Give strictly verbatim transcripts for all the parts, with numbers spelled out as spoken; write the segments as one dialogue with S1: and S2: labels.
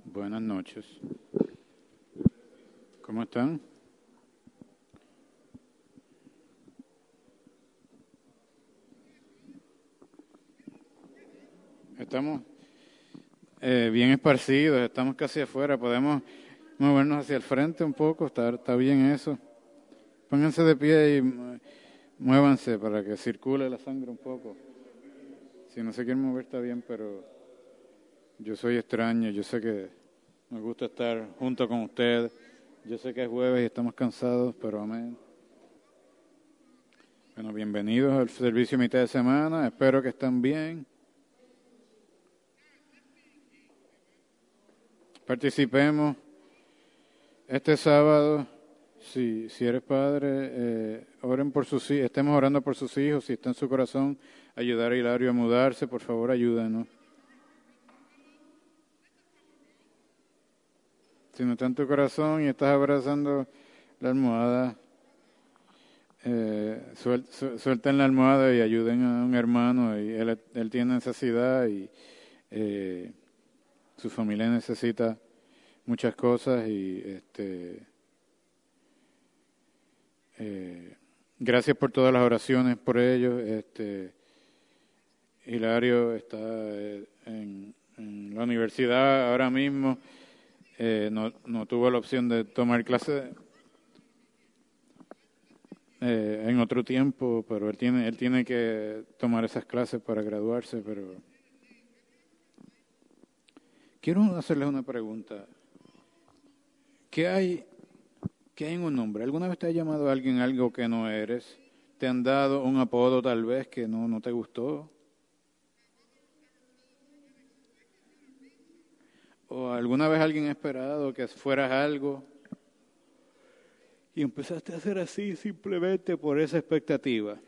S1: Buenas noches. ¿Cómo están? Estamos eh, bien esparcidos, estamos casi afuera. Podemos movernos hacia el frente un poco, está, está bien eso. Pónganse de pie y muévanse para que circule la sangre un poco. Si no se quieren mover está bien, pero yo soy extraño, yo sé que me gusta estar junto con ustedes. Yo sé que es jueves y estamos cansados, pero amén. Bueno, bienvenidos al servicio mitad de semana, espero que estén bien. Participemos este sábado, si, si eres padre, eh, oren por sus hijos, estemos orando por sus hijos, si está en su corazón ayudar a Hilario a mudarse, por favor ayúdenos. Si no está en tu corazón y estás abrazando la almohada, eh, suel, su, suelten la almohada y ayuden a un hermano, y él, él tiene necesidad y eh, su familia necesita muchas cosas y este eh, gracias por todas las oraciones por ellos. Este Hilario está eh, en, en la universidad ahora mismo, eh, no, no tuvo la opción de tomar clases eh, en otro tiempo, pero él tiene él tiene que tomar esas clases para graduarse. Pero quiero hacerles una pregunta. ¿Qué hay, qué hay en un nombre? ¿Alguna vez te ha llamado a alguien algo que no eres? ¿Te han dado un apodo tal vez que no, no te gustó? ¿O alguna vez alguien ha esperado que fueras algo y empezaste a hacer así simplemente por esa expectativa?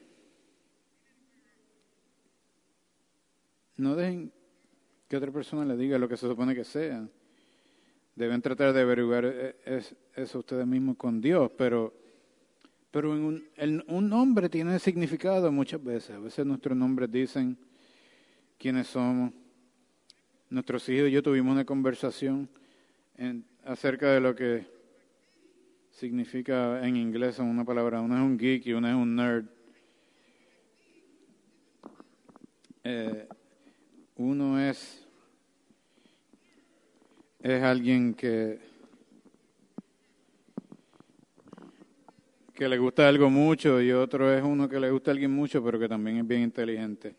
S1: No dejen que otra persona le diga lo que se supone que sean. Deben tratar de averiguar eso ustedes mismos con Dios, pero, pero en un, el, un nombre tiene significado muchas veces. A veces nuestros nombres dicen quiénes somos. Nuestros hijos y yo tuvimos una conversación en, acerca de lo que significa en inglés una palabra. Una es un geek y una es un nerd. Eh, uno es, es alguien que, que le gusta algo mucho, y otro es uno que le gusta a alguien mucho, pero que también es bien inteligente.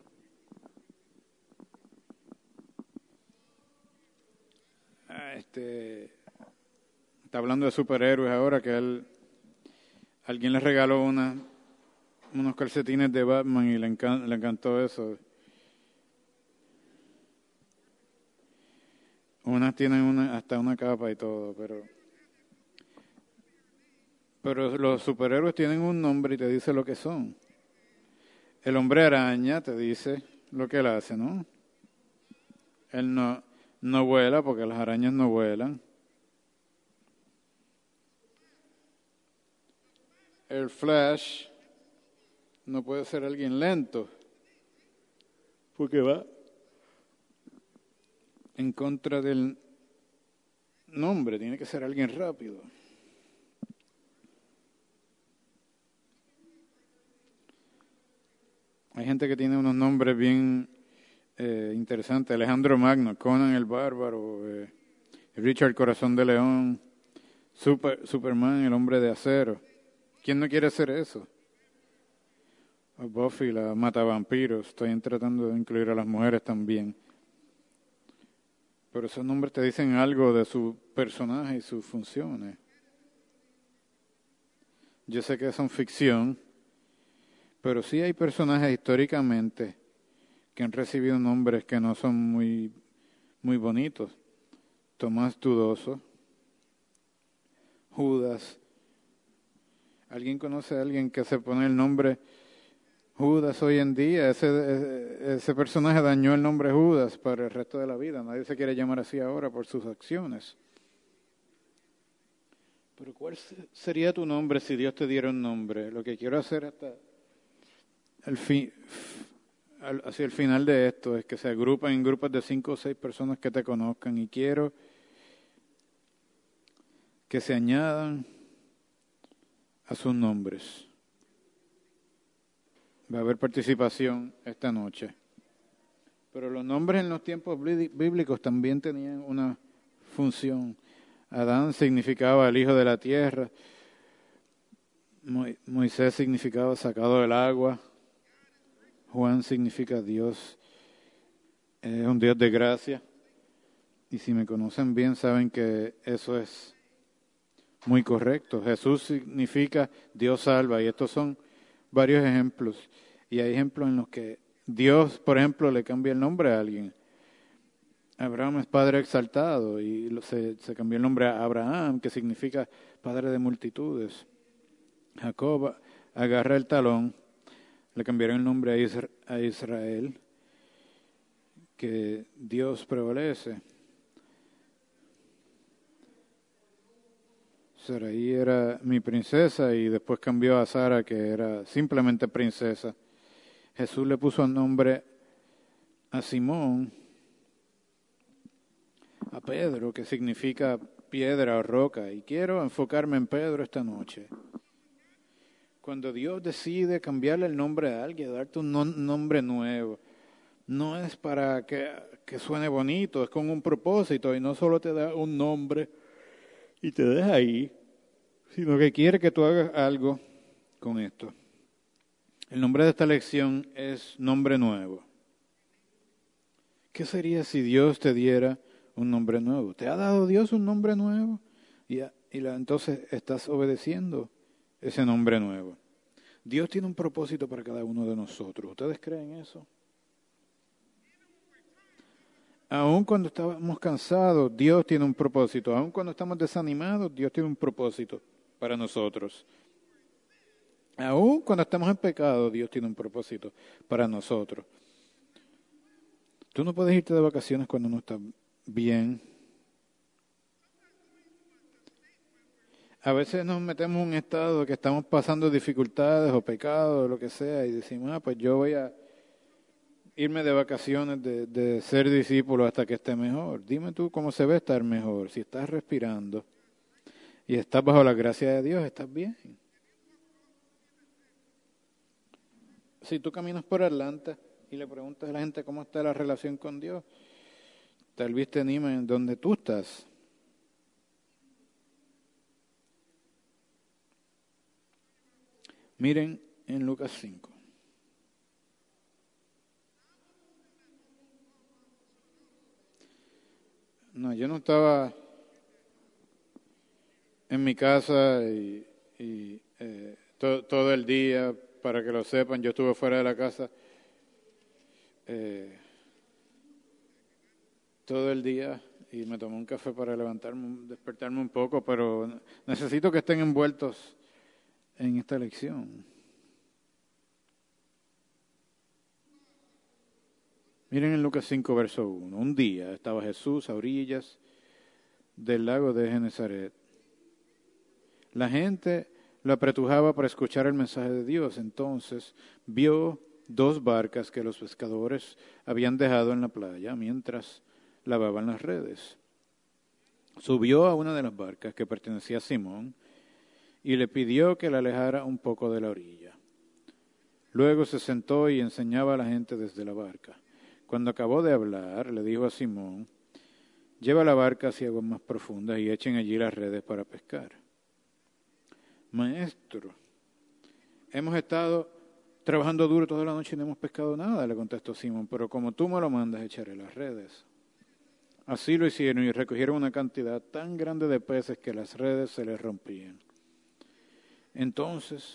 S1: Este, está hablando de superhéroes ahora, que él, alguien le regaló una, unos calcetines de Batman y le, encan, le encantó eso. Unas tienen una, hasta una capa y todo, pero pero los superhéroes tienen un nombre y te dice lo que son. El hombre araña te dice lo que él hace, ¿no? Él no, no vuela porque las arañas no vuelan. El Flash no puede ser alguien lento porque va en contra del nombre, tiene que ser alguien rápido. Hay gente que tiene unos nombres bien eh, interesantes. Alejandro Magno, Conan el Bárbaro, eh, Richard Corazón de León, Super, Superman, el Hombre de Acero. ¿Quién no quiere hacer eso? O Buffy, la Matavampiros. Estoy tratando de incluir a las mujeres también. Pero esos nombres te dicen algo de su personaje y sus funciones. Yo sé que son ficción, pero sí hay personajes históricamente que han recibido nombres que no son muy, muy bonitos. Tomás Dudoso, Judas. ¿Alguien conoce a alguien que se pone el nombre Judas hoy en día? Ese, ese personaje dañó el nombre Judas para el resto de la vida. Nadie se quiere llamar así ahora por sus acciones. Pero ¿cuál sería tu nombre si Dios te diera un nombre? Lo que quiero hacer hasta el fin, hacia el final de esto es que se agrupen en grupos de cinco o seis personas que te conozcan, y quiero que se añadan a sus nombres. Va a haber participación esta noche. Pero los nombres en los tiempos bíblicos también tenían una función. Adán significaba el hijo de la tierra. Moisés significaba sacado del agua. Juan significa Dios. Es un Dios de gracia. Y si me conocen bien, saben que eso es muy correcto. Jesús significa Dios salva. Y estos son varios ejemplos. Y hay ejemplos en los que Dios, por ejemplo, le cambia el nombre a alguien. Abraham es padre exaltado y se, se cambió el nombre a Abraham, que significa padre de multitudes. Jacob agarra el talón, le cambiaron el nombre a, Isra, a Israel, que Dios prevalece. Saraí era mi princesa y después cambió a Sara, que era simplemente princesa. Jesús le puso el nombre a Simón, a Pedro, que significa piedra o roca. Y quiero enfocarme en Pedro esta noche. Cuando Dios decide cambiarle el nombre a alguien, darte un nombre nuevo, no es para que, que suene bonito, es con un propósito y no solo te da un nombre y te deja ahí, sino que quiere que tú hagas algo con esto. El nombre de esta lección es nombre nuevo. ¿Qué sería si Dios te diera un nombre nuevo? ¿Te ha dado Dios un nombre nuevo? Y, y la, entonces estás obedeciendo ese nombre nuevo. Dios tiene un propósito para cada uno de nosotros. ¿Ustedes creen eso? Aun cuando estamos cansados, Dios tiene un propósito. Aun cuando estamos desanimados, Dios tiene un propósito para nosotros. Aun cuando estamos en pecado, Dios tiene un propósito para nosotros. Tú no puedes irte de vacaciones cuando no estás bien. A veces nos metemos en un estado que estamos pasando dificultades o pecados o lo que sea y decimos, ah, pues yo voy a irme de vacaciones de, de ser discípulo hasta que esté mejor. Dime tú cómo se ve estar mejor. Si estás respirando y estás bajo la gracia de Dios, estás bien. Si tú caminas por Atlanta y le preguntas a la gente cómo está la relación con Dios, tal vez te anime en donde tú estás. Miren en Lucas cinco. No, yo no estaba en mi casa y, y eh, to, todo el día, para que lo sepan, yo estuve fuera de la casa eh, todo el día y me tomé un café para levantarme, despertarme un poco, pero necesito que estén envueltos en esta lección. Miren en Lucas cinco, verso uno. Un día estaba Jesús a orillas del lago de Genesaret. La gente lo apretujaba para escuchar el mensaje de Dios. Entonces vio dos barcas que los pescadores habían dejado en la playa mientras lavaban las redes. Subió a una de las barcas que pertenecía a Simón y le pidió que la alejara un poco de la orilla. Luego se sentó y enseñaba a la gente desde la barca. Cuando acabó de hablar, le dijo a Simón, lleva la barca hacia aguas más profundas y echen allí las redes para pescar. Maestro, hemos estado trabajando duro toda la noche y no hemos pescado nada, le contestó Simón, pero como tú me lo mandas, echaré las redes. Así lo hicieron y recogieron una cantidad tan grande de peces que las redes se les rompían. Entonces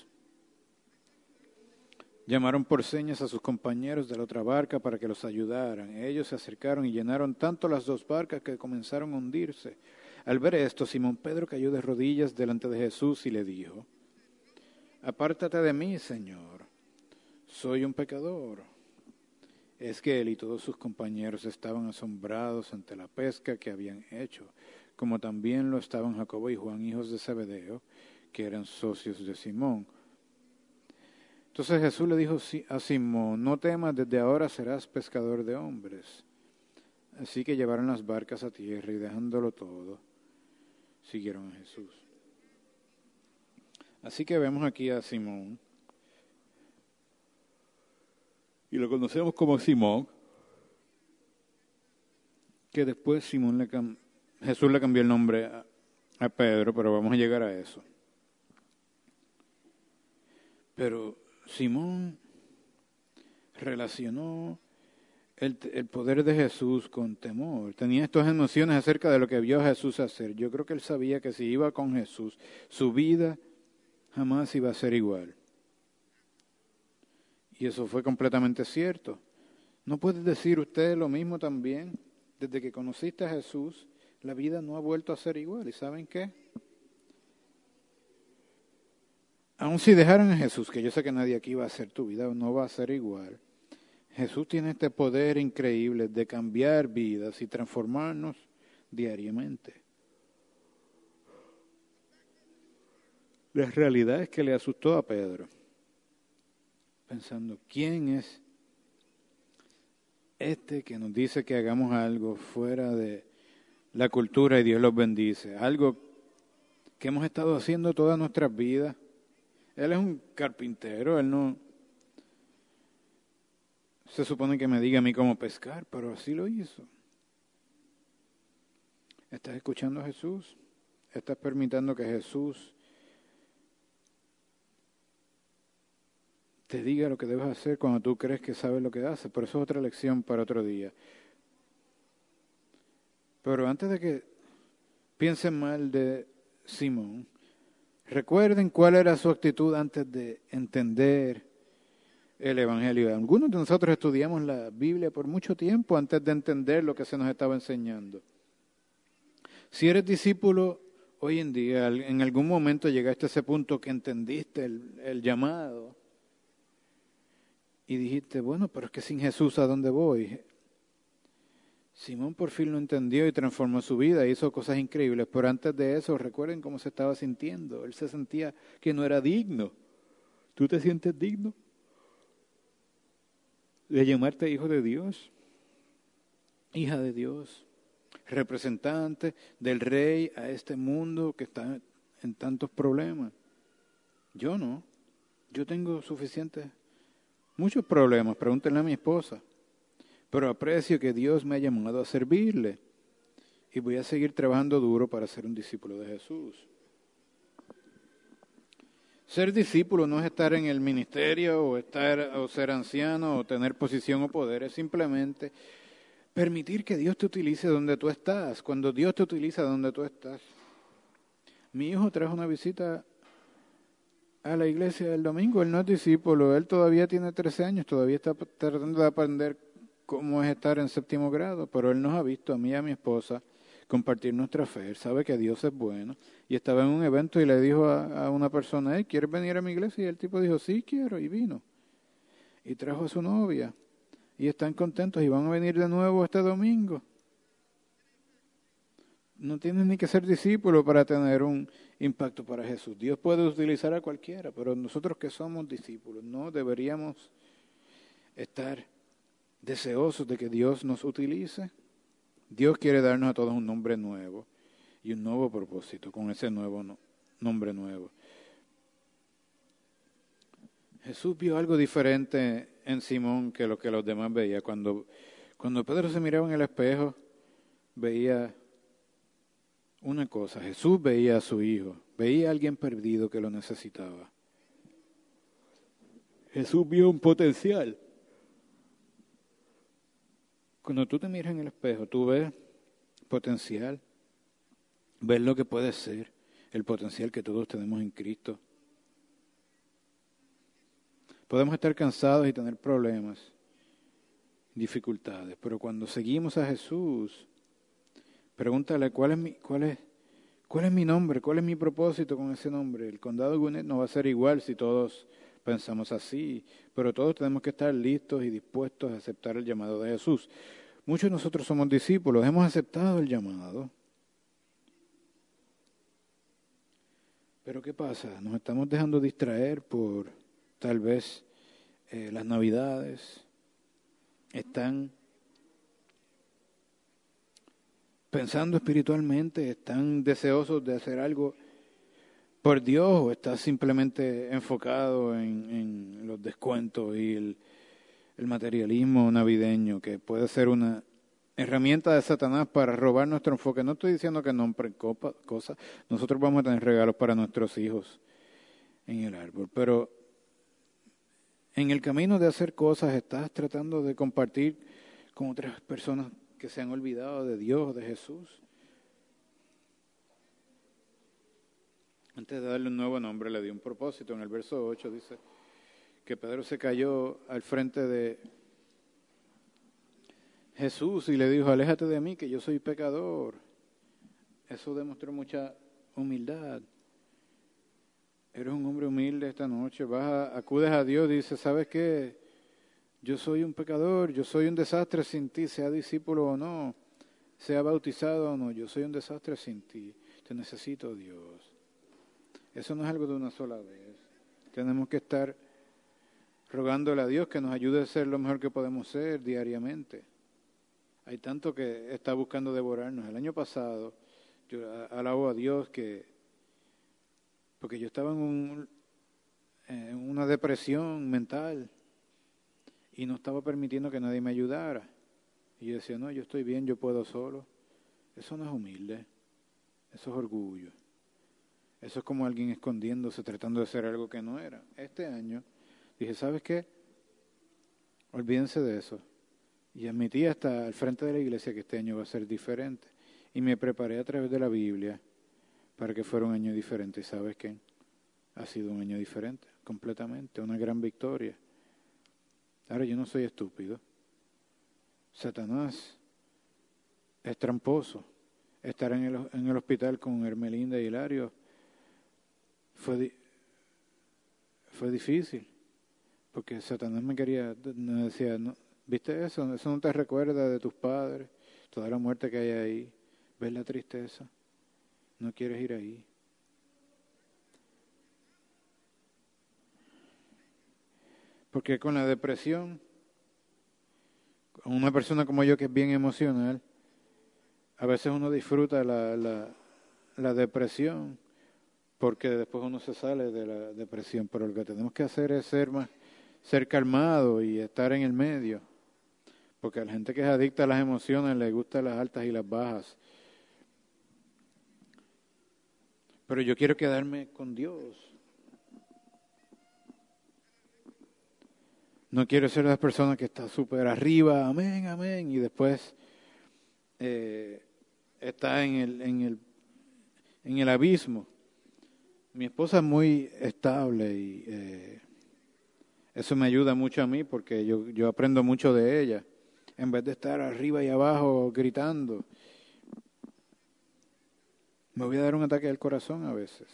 S1: llamaron por señas a sus compañeros de la otra barca para que los ayudaran. Ellos se acercaron y llenaron tanto las dos barcas que comenzaron a hundirse. Al ver esto, Simón Pedro cayó de rodillas delante de Jesús y le dijo, apártate de mí, Señor, soy un pecador. Es que él y todos sus compañeros estaban asombrados ante la pesca que habían hecho, como también lo estaban Jacobo y Juan, hijos de Zebedeo, que eran socios de Simón. Entonces Jesús le dijo a Simón, no temas, desde ahora serás pescador de hombres. Así que llevaron las barcas a tierra y dejándolo todo, siguieron a Jesús. Así que vemos aquí a Simón, y lo conocemos como Simón, que después Simón le cam- Jesús le cambió el nombre a, a Pedro, pero vamos a llegar a eso. Pero Simón relacionó el, el poder de Jesús con temor. Tenía estas emociones acerca de lo que vio a Jesús hacer. Yo creo que él sabía que si iba con Jesús, su vida jamás iba a ser igual. Y eso fue completamente cierto. ¿No puede decir usted lo mismo también? Desde que conociste a Jesús, la vida no ha vuelto a ser igual. ¿Y saben qué? Aun si dejaran a Jesús, que yo sé que nadie aquí va a hacer tu vida, no va a ser igual. Jesús tiene este poder increíble de cambiar vidas y transformarnos diariamente. La realidad es que le asustó a Pedro, pensando, ¿quién es este que nos dice que hagamos algo fuera de la cultura y Dios los bendice? Algo que hemos estado haciendo todas nuestras vidas. Él es un carpintero, él no se supone que me diga a mí cómo pescar, pero así lo hizo. ¿Estás escuchando a Jesús? ¿Estás permitiendo que Jesús te diga lo que debes hacer cuando tú crees que sabes lo que haces? Pero eso es otra lección para otro día. Pero antes de que piensen mal de Simón, recuerden cuál era su actitud antes de entender el Evangelio. Algunos de nosotros estudiamos la Biblia por mucho tiempo antes de entender lo que se nos estaba enseñando. Si eres discípulo hoy en día, en algún momento llegaste a ese punto que entendiste el, el llamado y dijiste, bueno, pero es que sin Jesús, ¿a dónde voy? Simón por fin lo entendió y transformó su vida, hizo cosas increíbles, pero antes de eso, recuerden cómo se estaba sintiendo. Él se sentía que no era digno. ¿Tú te sientes digno de llamarte hijo de Dios? Hija de Dios, representante del Rey a este mundo que está en tantos problemas. Yo no. Yo tengo suficientes, muchos problemas. Pregúntenle a mi esposa. Pero aprecio que Dios me ha llamado a servirle. Y voy a seguir trabajando duro para ser un discípulo de Jesús. Ser discípulo no es estar en el ministerio o, estar, o ser anciano o tener posición o poder. Es simplemente permitir que Dios te utilice donde tú estás. Cuando Dios te utiliza donde tú estás. Mi hijo trajo una visita a la iglesia el domingo. Él no es discípulo. Él todavía tiene trece años. Todavía está tratando de aprender cómo es estar en séptimo grado. Pero él nos ha visto, a mí y a mi esposa, compartir nuestra fe. Él sabe que Dios es bueno. Y estaba en un evento y le dijo a, a una persona, hey, ¿quieres venir a mi iglesia? Y el tipo dijo, sí, quiero. Y vino. Y trajo a su novia. Y están contentos y van a venir de nuevo este domingo. No tienes ni que ser discípulo para tener un impacto para Jesús. Dios puede utilizar a cualquiera, pero nosotros que somos discípulos no deberíamos estar deseosos de que Dios nos utilice. Dios quiere darnos a todos un nombre nuevo y un nuevo propósito con ese nuevo no, nombre nuevo. Jesús vio algo diferente en Simón que lo que los demás veían. Cuando, cuando Pedro se miraba en el espejo, veía una cosa. Jesús veía a su hijo, veía a alguien perdido que lo necesitaba. Jesús vio un potencial. Cuando tú te miras en el espejo, tú ves potencial, ves lo que puede ser, el potencial que todos tenemos en Cristo. Podemos estar cansados y tener problemas, dificultades, pero cuando seguimos a Jesús, pregúntale cuál es mi, cuál es, cuál es mi nombre, cuál es mi propósito con ese nombre. El condado de Gwinnett no va a ser igual si todos pensamos así, pero todos tenemos que estar listos y dispuestos a aceptar el llamado de Jesús. Muchos de nosotros somos discípulos, hemos aceptado el llamado. Pero ¿qué pasa? Nos estamos dejando distraer por tal vez eh, las Navidades. Están pensando espiritualmente? ¿Están deseosos de hacer algo por Dios o estás simplemente enfocado en, en los descuentos y el, el materialismo navideño, que puede ser una herramienta de Satanás para robar nuestro enfoque? No estoy diciendo que no compren cosas, nosotros vamos a tener regalos para nuestros hijos en el árbol, pero en el camino de hacer cosas estás tratando de compartir con otras personas que se han olvidado de Dios, de Jesús. Antes de darle un nuevo nombre, le dio un propósito. En el verso ocho dice que Pedro se cayó al frente de Jesús y le dijo, aléjate de mí, que yo soy pecador. Eso demostró mucha humildad. Eres un hombre humilde esta noche, vas a, acudes a Dios y dices, ¿sabes qué? Yo soy un pecador, yo soy un desastre sin ti, sea discípulo o no, sea bautizado o no, yo soy un desastre sin ti, te necesito, Dios. Eso no es algo de una sola vez. Tenemos que estar rogándole a Dios que nos ayude a ser lo mejor que podemos ser diariamente. Hay tanto que está buscando devorarnos. El año pasado yo alabo a Dios que, porque yo estaba en, un, en una depresión mental y no estaba permitiendo que nadie me ayudara. Y yo decía, no, yo estoy bien, yo puedo solo. Eso no es humilde, eso es orgullo. Eso es como alguien escondiéndose, tratando de ser algo que no era. Este año dije, ¿sabes qué? Olvídense de eso. Y admití hasta al frente de la iglesia que este año va a ser diferente. Y me preparé a través de la Biblia para que fuera un año diferente. ¿Y sabes qué? Ha sido un año diferente, completamente, una gran victoria. Ahora yo no soy estúpido. Satanás es tramposo. Estar en el, en el hospital con Hermelinda y Hilario fue, fue difícil. Porque Satanás me quería, me decía, no, ¿viste eso? Eso no te recuerda de tus padres, toda la muerte que hay ahí. ¿Ves la tristeza? No quieres ir ahí. Porque con la depresión, con una persona como yo que es bien emocional, a veces uno disfruta la, la, la depresión porque después uno se sale de la depresión. Pero lo que tenemos que hacer es ser más, ser calmado y estar en el medio. Porque a la gente que es adicta a las emociones le gustan las altas y las bajas. Pero yo quiero quedarme con Dios. No quiero ser la persona que está súper arriba, amén, amén, y después eh, está en el, en, el, en el abismo. Mi esposa es muy estable y eh, eso me ayuda mucho a mí porque yo, yo aprendo mucho de ella. En vez de estar arriba y abajo gritando, me voy a dar un ataque del corazón a veces.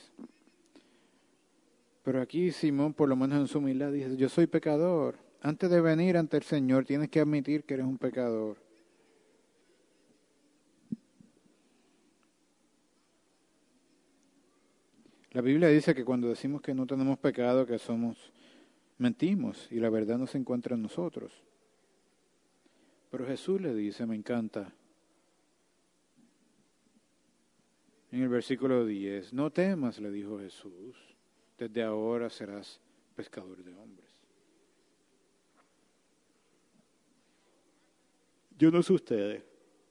S1: Pero aquí Simón, por lo menos en su humildad, dice, yo soy pecador. Antes de venir ante el Señor, tienes que admitir que eres un pecador. La Biblia dice que cuando decimos que no tenemos pecado, que somos, mentimos y la verdad no se encuentra en nosotros. Pero Jesús le dice, me encanta, en el versículo diez, no temas, le dijo Jesús, desde ahora serás pescador de hombres. Yo no sé ustedes,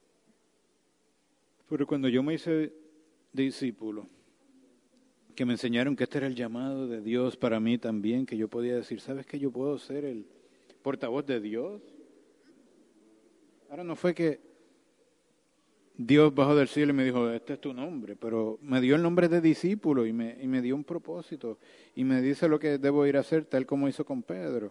S1: pero cuando yo me hice discípulo, que me enseñaron que este era el llamado de Dios para mí también, que yo podía decir, ¿sabes qué? Yo puedo ser el portavoz de Dios. Ahora no fue que Dios bajó del cielo y me dijo, este es tu nombre, pero me dio el nombre de discípulo y me, y me dio un propósito y me dice lo que debo ir a hacer, tal como hizo con Pedro.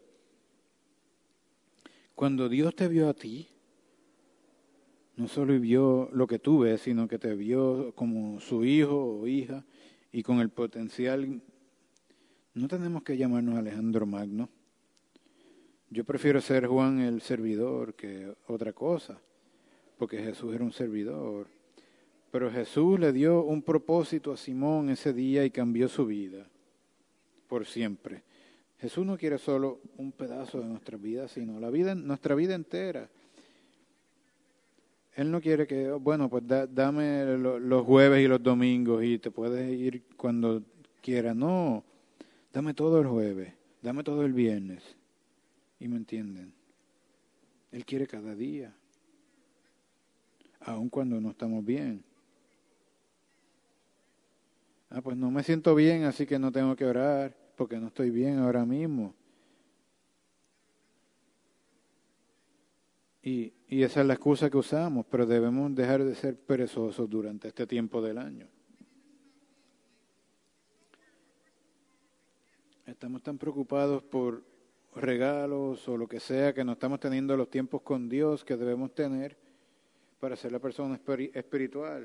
S1: Cuando Dios te vio a ti, no solo vio lo que tú ves, sino que te vio como su hijo o hija y con el potencial. No tenemos que llamarnos Alejandro Magno. Yo prefiero ser Juan el servidor que otra cosa, porque Jesús era un servidor. Pero Jesús le dio un propósito a Simón ese día y cambió su vida por siempre. Jesús no quiere solo un pedazo de nuestra vida, sino la vida, nuestra vida entera. Él no quiere que, bueno, pues da, dame lo, los jueves y los domingos y te puedes ir cuando quieras. No, dame todo el jueves, dame todo el viernes. ¿Y me entienden? Él quiere cada día, aun cuando no estamos bien. Ah, pues no me siento bien, así que no tengo que orar, porque no estoy bien ahora mismo. Y, y esa es la excusa que usamos, pero debemos dejar de ser perezosos durante este tiempo del año. Estamos tan preocupados por regalos o lo que sea, que no estamos teniendo los tiempos con Dios que debemos tener para ser la persona espiritual.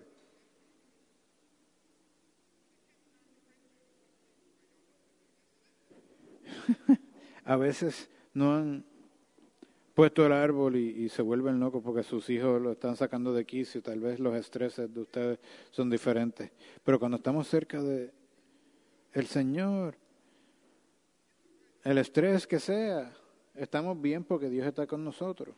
S1: A veces no han puesto el árbol y, y se vuelven locos porque sus hijos lo están sacando de quicio. Tal vez los estreses de ustedes son diferentes. Pero cuando estamos cerca de el Señor, el estrés que sea, estamos bien porque Dios está con nosotros.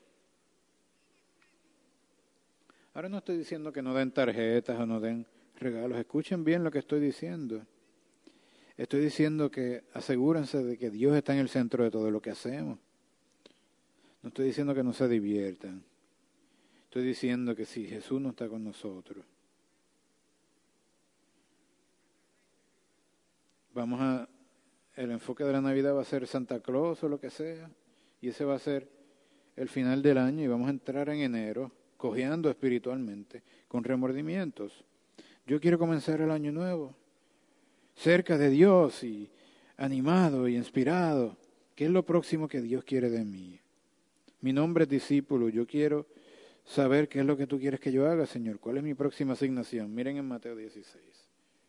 S1: Ahora no estoy diciendo que no den tarjetas o no den regalos. Escuchen bien lo que estoy diciendo. Estoy diciendo que asegúrense de que Dios está en el centro de todo lo que hacemos. No estoy diciendo que no se diviertan. Estoy diciendo que si Jesús no está con nosotros, vamos a, el enfoque de la Navidad va a ser Santa Claus o lo que sea, y ese va a ser el final del año y vamos a entrar en enero cojeando espiritualmente, con remordimientos. Yo quiero comenzar el año nuevo cerca de Dios y animado y inspirado. ¿Qué es lo próximo que Dios quiere de mí? Mi nombre es discípulo. Yo quiero saber qué es lo que tú quieres que yo haga, Señor. ¿Cuál es mi próxima asignación? Miren en Mateo dieciséis.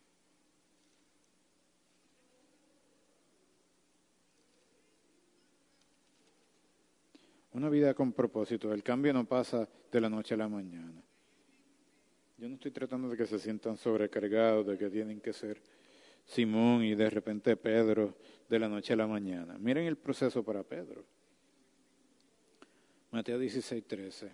S1: Una vida con propósito. El cambio no pasa de la noche a la mañana. Yo no estoy tratando de que se sientan sobrecargados, de que tienen que ser Simón y de repente Pedro de la noche a la mañana. Miren el proceso para Pedro. Mateo dieciséis, trece.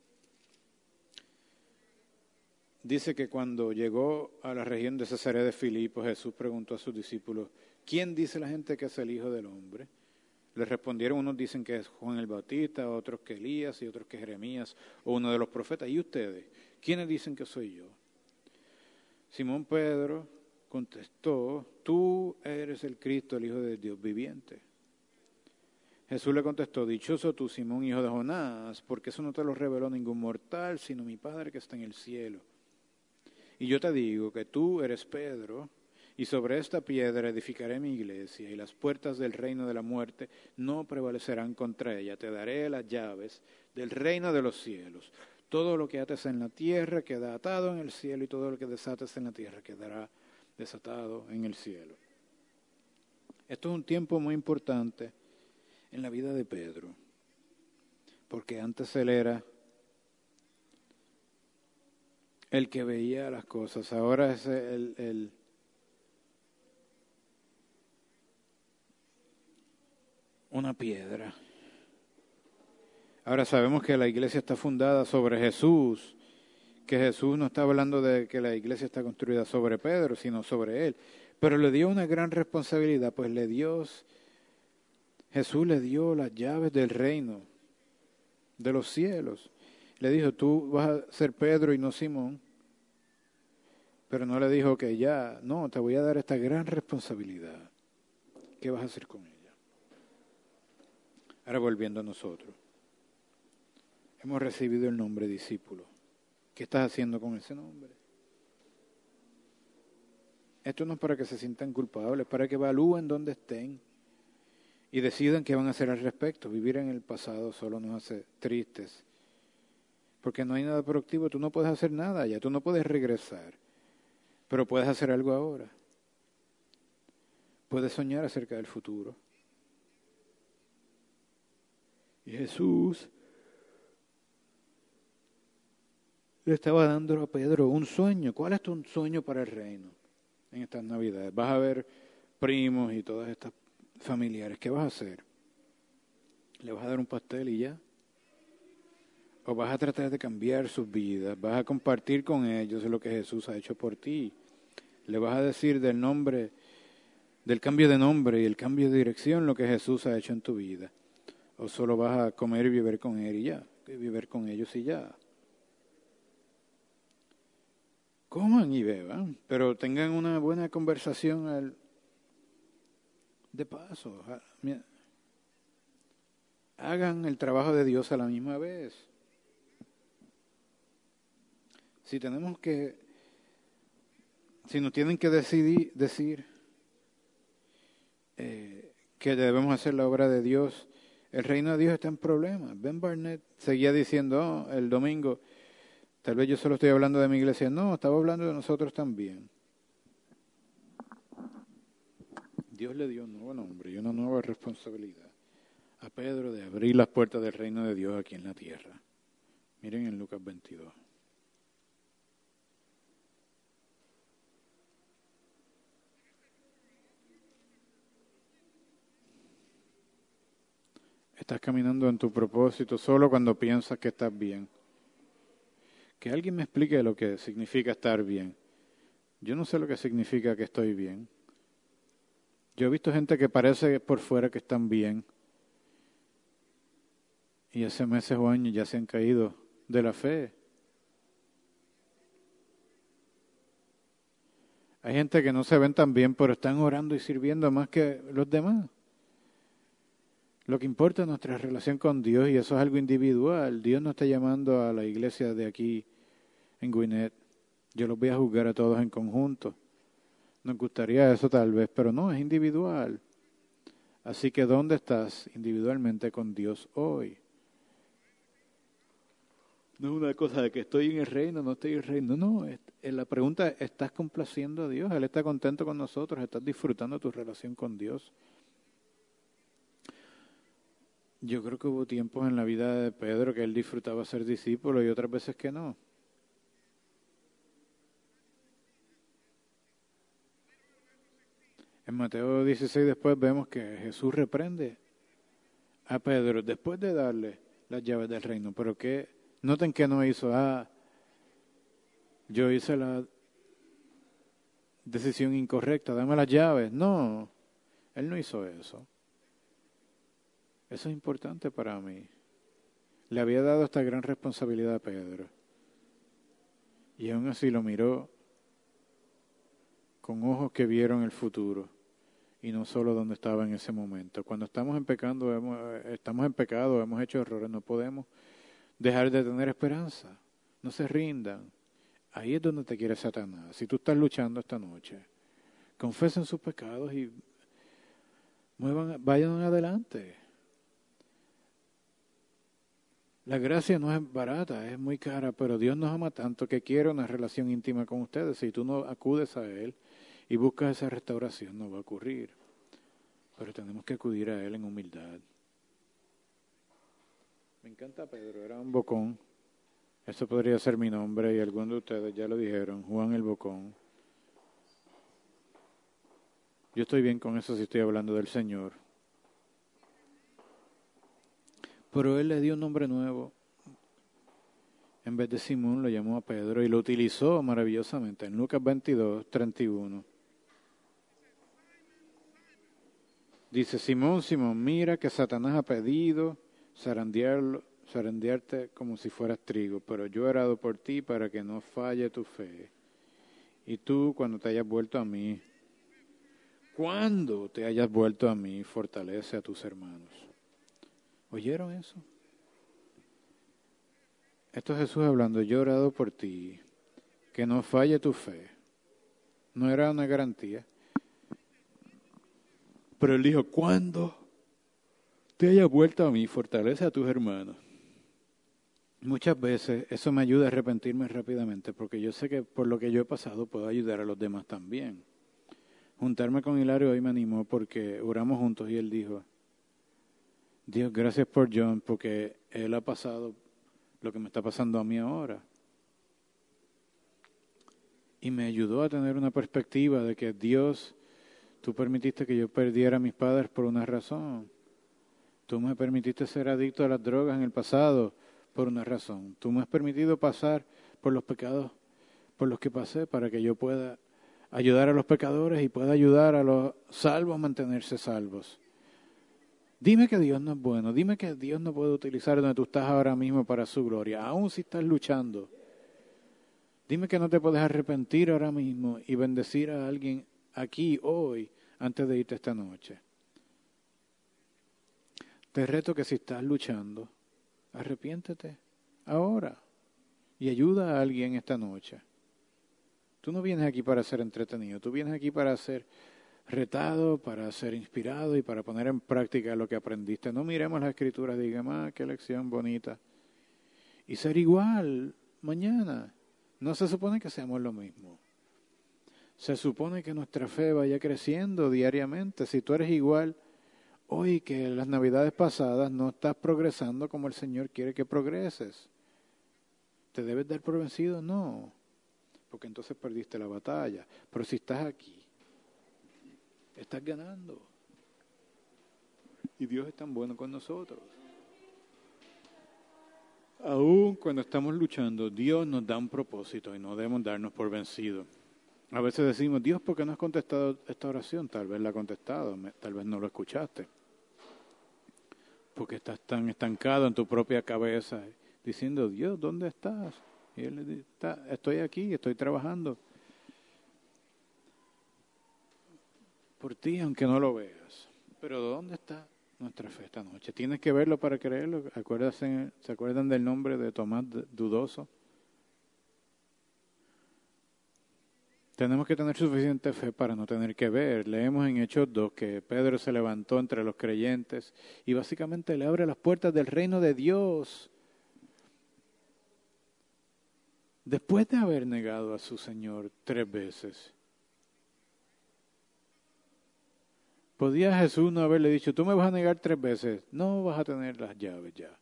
S1: Dice que cuando llegó a la región de Cesarea de Filipo, Jesús preguntó a sus discípulos, ¿quién dice la gente que es el Hijo del Hombre? Le respondieron, unos dicen que es Juan el Bautista, otros que Elías y otros que Jeremías o uno de los profetas. ¿Y ustedes? ¿Quiénes dicen que soy yo? Simón Pedro contestó, tú eres el Cristo, el Hijo de Dios viviente. Jesús le contestó, dichoso tú, Simón, hijo de Jonás, porque eso no te lo reveló ningún mortal, sino mi Padre que está en el cielo. Y yo te digo que tú eres Pedro, y sobre esta piedra edificaré mi iglesia, y las puertas del reino de la muerte no prevalecerán contra ella. Te daré las llaves del reino de los cielos. Todo lo que ates en la tierra queda atado en el cielo, y todo lo que desates en la tierra quedará desatado en el cielo. Esto es un tiempo muy importante en la vida de Pedro, porque antes él era el que veía las cosas, ahora es el, el una piedra. Ahora sabemos que la iglesia está fundada sobre Jesús, que Jesús no está hablando de que la iglesia está construida sobre Pedro, sino sobre él, pero le dio una gran responsabilidad, pues le dio, Jesús le dio las llaves del reino, de los cielos. Le dijo, tú vas a ser Pedro y no Simón, pero no le dijo que ya, no, te voy a dar esta gran responsabilidad. ¿Qué vas a hacer con ella? Ahora volviendo a nosotros. Hemos recibido el nombre discípulo. ¿Qué estás haciendo con ese nombre? Esto no es para que se sientan culpables, para que evalúen dónde estén y decidan qué van a hacer al respecto. Vivir en el pasado solo nos hace tristes, porque no hay nada productivo. Tú no puedes hacer nada ya, tú no puedes regresar, pero puedes hacer algo ahora. Puedes soñar acerca del futuro. Y Jesús le estaba dando a Pedro un sueño. ¿Cuál es tu sueño para el reino en estas Navidades? Vas a ver primos y todas estas familiares. ¿Qué vas a hacer? ¿Le vas a dar un pastel y ya? o vas a tratar de cambiar sus vidas, vas a compartir con ellos lo que Jesús ha hecho por ti. Le vas a decir del nombre, del cambio de nombre y el cambio de dirección lo que Jesús ha hecho en tu vida. O solo vas a comer y beber con Él y ya, y beber con ellos y ya. Coman y beban, pero tengan una buena conversación al, de paso. Hagan el trabajo de Dios a la misma vez. Si tenemos que, si nos tienen que decidir, decir eh, que debemos hacer la obra de Dios, el reino de Dios está en problemas. Ben Barnett seguía diciendo oh, el domingo, tal vez yo solo estoy hablando de mi iglesia. No, estaba hablando de nosotros también. Dios le dio un nuevo nombre y una nueva responsabilidad a Pedro de abrir las puertas del reino de Dios aquí en la tierra. Miren en Lucas veintidós. Estás caminando en tu propósito solo cuando piensas que estás bien. Que alguien me explique lo que significa estar bien. Yo no sé lo que significa que estoy bien. Yo he visto gente que parece por fuera que están bien y hace meses o años ya se han caído de la fe. Hay gente que no se ven tan bien, pero están orando y sirviendo más que los demás. Lo que importa es nuestra relación con Dios y eso es algo individual. Dios no está llamando a la iglesia de aquí en Gwinnett. Yo los voy a juzgar a todos en conjunto. Nos gustaría eso tal vez, pero no, es individual. Así que ¿dónde estás individualmente con Dios hoy? No es una cosa de que estoy en el reino, no estoy en el reino. No, es, es la pregunta es, ¿estás complaciendo a Dios? Él está contento con nosotros, ¿estás disfrutando tu relación con Dios? Yo creo que hubo tiempos en la vida de Pedro que él disfrutaba ser discípulo y otras veces que no. En Mateo dieciséis después vemos que Jesús reprende a Pedro después de darle las llaves del reino. Pero que noten que no hizo, ah, yo hice la decisión incorrecta, dame las llaves. No, él no hizo eso. Eso es importante para mí. Le había dado esta gran responsabilidad a Pedro. Y aún así lo miró con ojos que vieron el futuro y no solo donde estaba en ese momento. Cuando estamos en pecado, hemos, estamos en pecado, hemos hecho errores, no podemos dejar de tener esperanza. No se rindan. Ahí es donde te quiere Satanás. Si tú estás luchando esta noche, confesen sus pecados y muevan, vayan adelante. La gracia no es barata, es muy cara, pero Dios nos ama tanto que quiere una relación íntima con ustedes. Si tú no acudes a Él y buscas esa restauración, no va a ocurrir. Pero tenemos que acudir a Él en humildad. Me encanta Pedro, era un bocón. Eso podría ser mi nombre y algunos de ustedes ya lo dijeron, Juan el Bocón. Yo estoy bien con eso si estoy hablando del Señor. Pero Él le dio un nombre nuevo. En vez de Simón lo llamó a Pedro y lo utilizó maravillosamente en Lucas veintidós, treinta y uno. Dice, Simón, Simón, mira que Satanás ha pedido zarandearlo, zarandearte como si fueras trigo, pero yo he orado por ti para que no falle tu fe. Y tú, cuando te hayas vuelto a mí, cuando te hayas vuelto a mí, fortalece a tus hermanos. ¿Oyeron eso? Esto es Jesús hablando, yo he orado por ti, que no falle tu fe. No era una garantía. Pero él dijo, cuando te hayas vuelto a mí, fortalece a tus hermanos. Muchas veces eso me ayuda a arrepentirme rápidamente, porque yo sé que por lo que yo he pasado puedo ayudar a los demás también. Juntarme con Hilario hoy me animó porque oramos juntos y él dijo, Dios, gracias por John, porque él ha pasado lo que me está pasando a mí ahora. Y me ayudó a tener una perspectiva de que Dios, tú permitiste que yo perdiera a mis padres por una razón. Tú me permitiste ser adicto a las drogas en el pasado por una razón. Tú me has permitido pasar por los pecados por los que pasé para que yo pueda ayudar a los pecadores y pueda ayudar a los salvos a mantenerse salvos. Dime que Dios no es bueno, dime que Dios no puede utilizar donde tú estás ahora mismo para su gloria, aun si estás luchando. Dime que no te puedes arrepentir ahora mismo y bendecir a alguien aquí, hoy, antes de irte esta noche. Te reto que si estás luchando, arrepiéntete ahora y ayuda a alguien esta noche. Tú no vienes aquí para ser entretenido, tú vienes aquí para ser retado, para ser inspirado y para poner en práctica lo que aprendiste. No miremos las escrituras y digamos, ah, qué lección bonita. Y ser igual mañana. No se supone que seamos lo mismo. Se supone que nuestra fe vaya creciendo diariamente. Si tú eres igual hoy que en las navidades pasadas, no estás progresando como el Señor quiere que progreses. ¿Te debes dar por vencido? No. Porque entonces perdiste la batalla. Pero si estás aquí, estás ganando. Y Dios es tan bueno con nosotros. Aún cuando estamos luchando, Dios nos da un propósito y no debemos darnos por vencidos. A veces decimos, Dios, ¿por qué no has contestado esta oración? Tal vez la has contestado, tal vez no lo escuchaste. Porque estás tan estancado en tu propia cabeza, diciendo, Dios, ¿dónde estás? Y Él le dice, estoy aquí, estoy trabajando por ti, aunque no lo veas. Pero ¿dónde está nuestra fe esta noche? Tienes que verlo para creerlo. Acuérdense, ¿se acuerdan del nombre de Tomás dudoso? Tenemos que tener suficiente fe para no tener que ver. Leemos en Hechos dos que Pedro se levantó entre los creyentes y básicamente le abre las puertas del reino de Dios. Después de haber negado a su Señor tres veces, ¿podía Jesús no haberle dicho, tú me vas a negar tres veces? No vas a tener las llaves ya.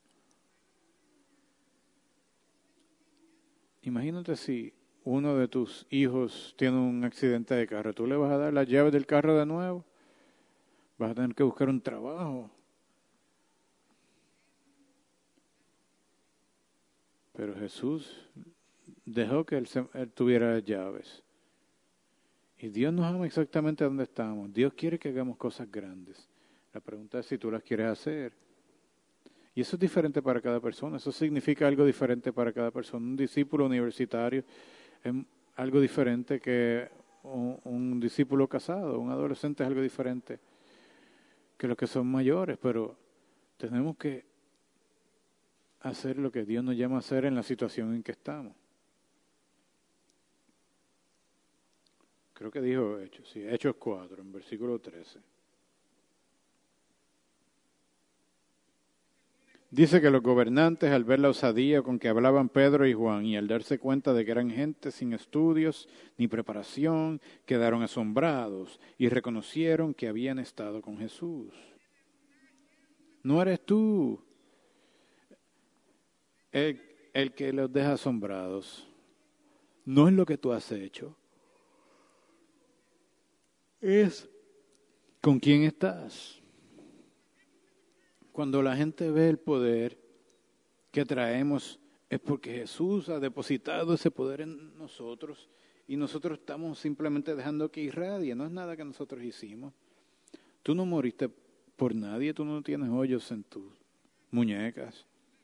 S1: Imagínate si uno de tus hijos tiene un accidente de carro, ¿tú le vas a dar las llaves del carro de nuevo? Vas a tener que buscar un trabajo. Pero Jesús dejó que él, se, él tuviera las llaves. Y Dios nos ama exactamente donde estamos. Dios quiere que hagamos cosas grandes. La pregunta es si tú las quieres hacer. Y eso es diferente para cada persona. Eso significa algo diferente para cada persona. Un discípulo universitario es algo diferente que un, un discípulo casado. Un adolescente es algo diferente que los que son mayores. Pero tenemos que hacer lo que Dios nos llama a hacer en la situación en que estamos. Creo que dijo Hechos, sí, Hechos cuatro, en versículo trece. Dice que los gobernantes, al ver la osadía con que hablaban Pedro y Juan y al darse cuenta de que eran gente sin estudios ni preparación, quedaron asombrados y reconocieron que habían estado con Jesús. No eres tú el, el que los deja asombrados. No es lo que tú has hecho. Es con quién estás. Cuando la gente ve el poder que traemos, es porque Jesús ha depositado ese poder en nosotros y nosotros estamos simplemente dejando que irradie. No es nada que nosotros hicimos. Tú no moriste por nadie, tú no tienes hoyos en tus muñecas.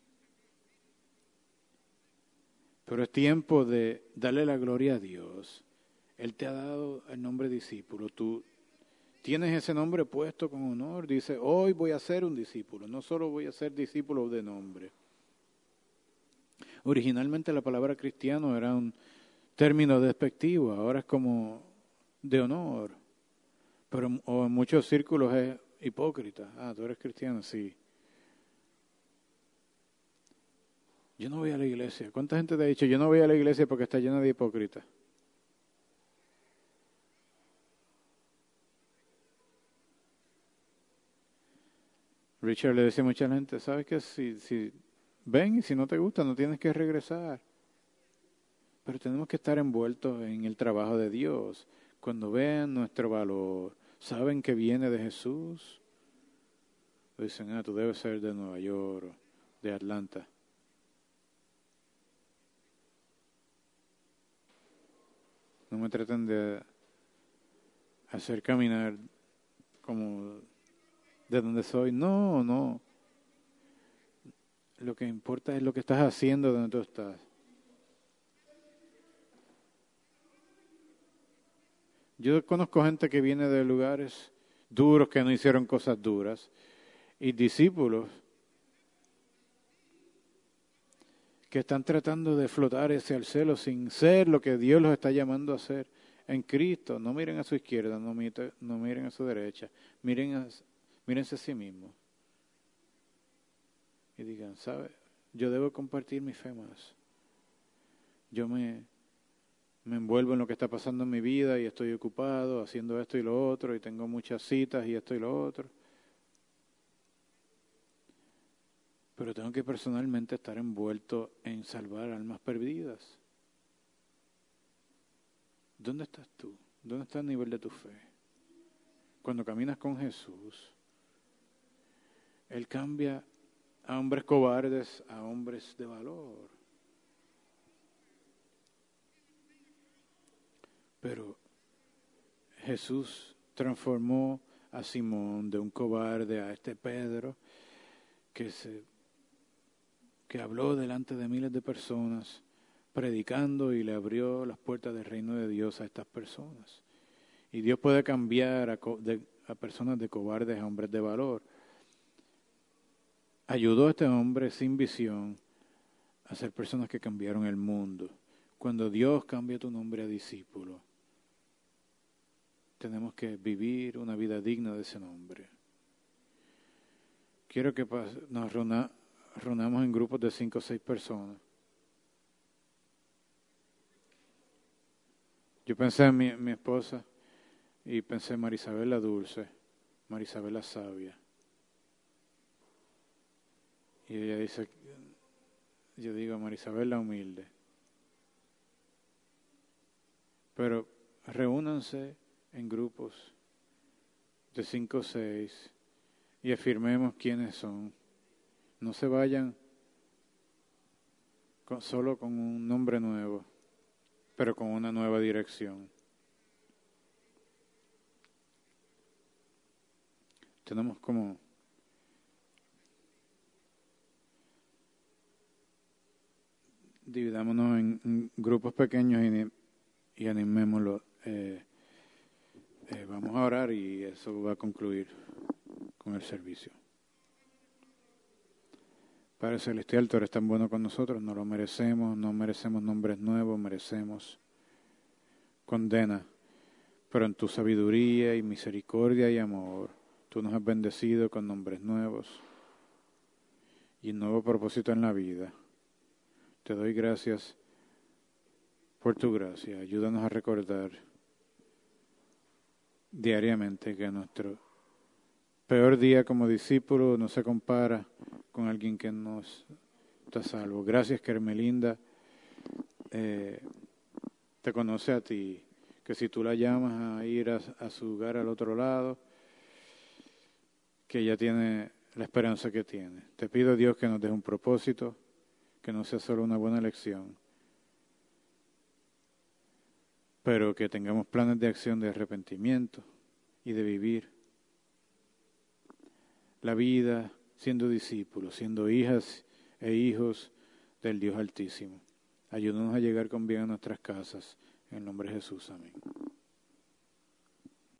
S1: Pero es tiempo de darle la gloria a Dios. Él te ha dado el nombre discípulo. Tú tienes ese nombre puesto con honor. Dice, hoy voy a ser un discípulo. No solo voy a ser discípulo de nombre. Originalmente la palabra cristiano era un término despectivo. Ahora es como de honor. Pero o en muchos círculos es hipócrita. Ah, tú eres cristiano, sí. Yo no voy a la iglesia. ¿Cuánta gente te ha dicho, yo no voy a la iglesia porque está llena de hipócritas? Richard le decía a mucha gente, ¿sabes qué? Si, si ven y si no te gusta, no tienes que regresar. Pero tenemos que estar envueltos en el trabajo de Dios. Cuando vean nuestro valor, saben que viene de Jesús, dicen, ah, tú debes ser de Nueva York o de Atlanta. No me traten de hacer caminar como de donde soy. No, no. Lo que importa es lo que estás haciendo donde tú estás. Yo conozco gente que viene de lugares duros, que no hicieron cosas duras, y discípulos que están tratando de flotar hacia el cielo sin ser lo que Dios los está llamando a ser en Cristo. No miren a su izquierda, no miren, no miren a su derecha, miren a, mírense a sí mismos. Y digan, ¿sabe? Yo debo compartir mi fe más. Yo me, me envuelvo en lo que está pasando en mi vida y estoy ocupado haciendo esto y lo otro y tengo muchas citas y esto y lo otro. Pero tengo que personalmente estar envuelto en salvar almas perdidas. ¿Dónde estás tú? ¿Dónde está el nivel de tu fe? Cuando caminas con Jesús, Él cambia a hombres cobardes a hombres de valor. Pero Jesús transformó a Simón de un cobarde a este Pedro que se que habló delante de miles de personas, predicando y le abrió las puertas del reino de Dios a estas personas. Y Dios puede cambiar a, de, a personas de cobardes a hombres de valor. Ayudó a este hombre sin visión a ser personas que cambiaron el mundo. Cuando Dios cambia tu nombre a discípulo, tenemos que vivir una vida digna de ese nombre. Quiero que nos reunamos reunamos en grupos de cinco o seis personas. Yo pensé en mi, mi esposa y pensé en Marisabel la dulce, Marisabel la sabia. Y ella dice, yo digo Marisabel la humilde. Pero reúnanse en grupos de cinco o seis y afirmemos quiénes son. No se vayan con, solo con un nombre nuevo, pero con una nueva dirección. Tenemos como dividámonos en, en grupos pequeños y, y animémoslo. Eh, eh, vamos a orar y eso va a concluir con el servicio. Padre Celestial, tú eres tan bueno con nosotros, no lo merecemos, no merecemos nombres nuevos, merecemos condena, pero en tu sabiduría y misericordia y amor, tú nos has bendecido con nombres nuevos y un nuevo propósito en la vida. Te doy gracias por tu gracia, ayúdanos a recordar diariamente que nuestro peor día como discípulo no se compara con alguien que no está salvo. Gracias, que Hermelinda eh, te conoce a ti, que si tú la llamas a ir a, a su hogar al otro lado, que ella tiene la esperanza que tiene. Te pido, Dios, que nos deje un propósito, que no sea solo una buena lección, pero que tengamos planes de acción de arrepentimiento y de vivir la vida siendo discípulos, siendo hijas e hijos del Dios Altísimo. Ayúdanos a llegar con bien a nuestras casas. En el nombre de Jesús, amén.